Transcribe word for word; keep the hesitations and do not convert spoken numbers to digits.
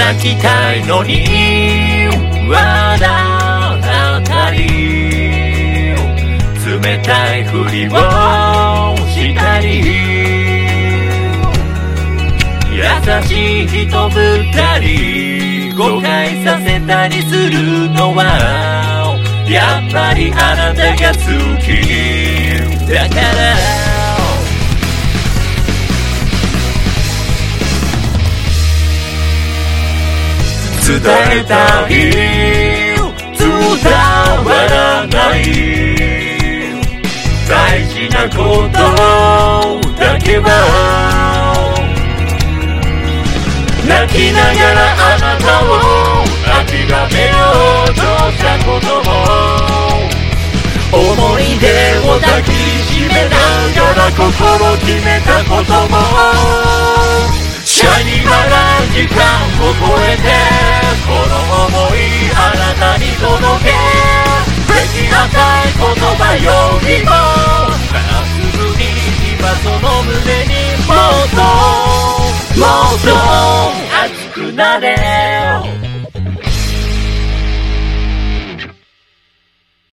泣きたいのに笑ったり、冷たいふりをしたり、優しい人ぶったり誤解させたりするのはやっぱりあなたが好きだから。伝えたい伝わらない大事なことだけは、泣きながらあなたを諦めようとしたことも、思い出を抱きしめながら心決めたことも、シャイニーなら時間を超えてこの想いあなたに届け、できなさい言葉よりもまっすぐに今その胸にもっともっと熱くなれ